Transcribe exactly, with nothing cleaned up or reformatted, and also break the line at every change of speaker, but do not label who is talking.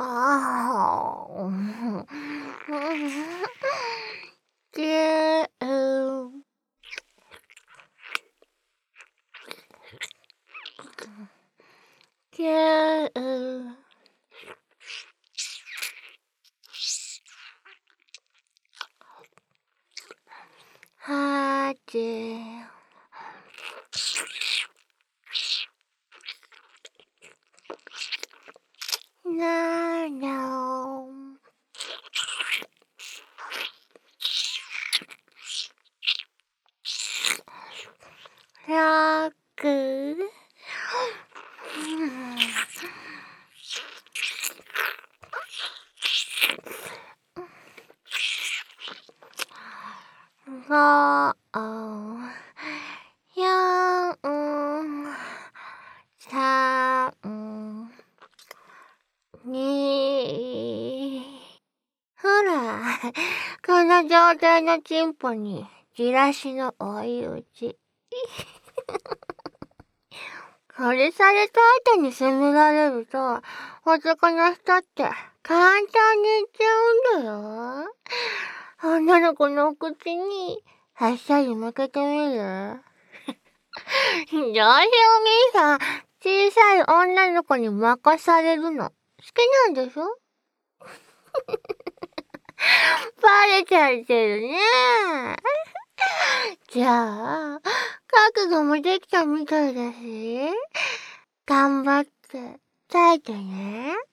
ああ、うん。げう。げう。はち。なな。ろく。ご、よん、さん、に。ほら、この状態のチンポにじらしの追い打ち。これされた後に責められると、男の人って簡単に言っちゃうんだよ。女の子のお口にはっさり向けてみる？どうせお兄さん、小さい女の子に任されるの好きなんでしょ？バレちゃってるね。じゃあ、覚悟もできたみたいだし、頑張って、耐えてね。